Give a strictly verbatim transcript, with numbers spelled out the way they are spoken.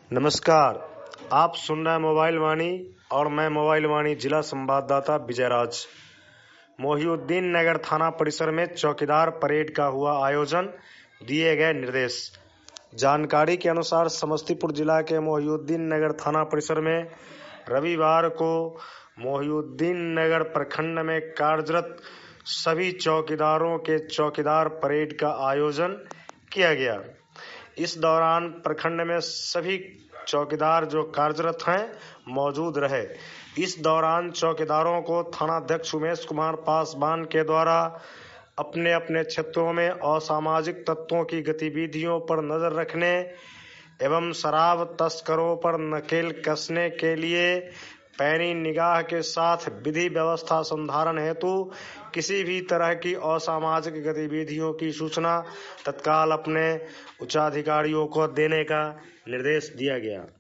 नमस्कार, आप सुन रहे हैं मोबाइल वाणी और मैं मोबाइल वाणी जिला संवाददाता विजयराज। मोहिउद्दीन नगर थाना परिसर में चौकीदार परेड का हुआ आयोजन, दिए गए निर्देश। जानकारी के अनुसार समस्तीपुर जिला के मोहिउद्दीन नगर थाना परिसर में रविवार को मोहिउद्दीन नगर प्रखंड में कार्यरत सभी चौकीदारों के चौकीदार परेड का आयोजन किया गया। इस दौरान प्रखंड में सभी चौकीदार जो कार्यरत हैं मौजूद रहे। इस दौरान चौकीदारों को थानाध्यक्ष उमेश कुमार पासवान के द्वारा अपने अपने क्षेत्रों में असामाजिक तत्वों की गतिविधियों पर नजर रखने एवं शराब तस्करों पर नकेल कसने के लिए पैनी निगाह के साथ विधि व्यवस्था संधारण हेतु किसी भी तरह की असामाजिक गतिविधियों की सूचना तत्काल अपने उच्चाधिकारियों को देने का निर्देश दिया गया।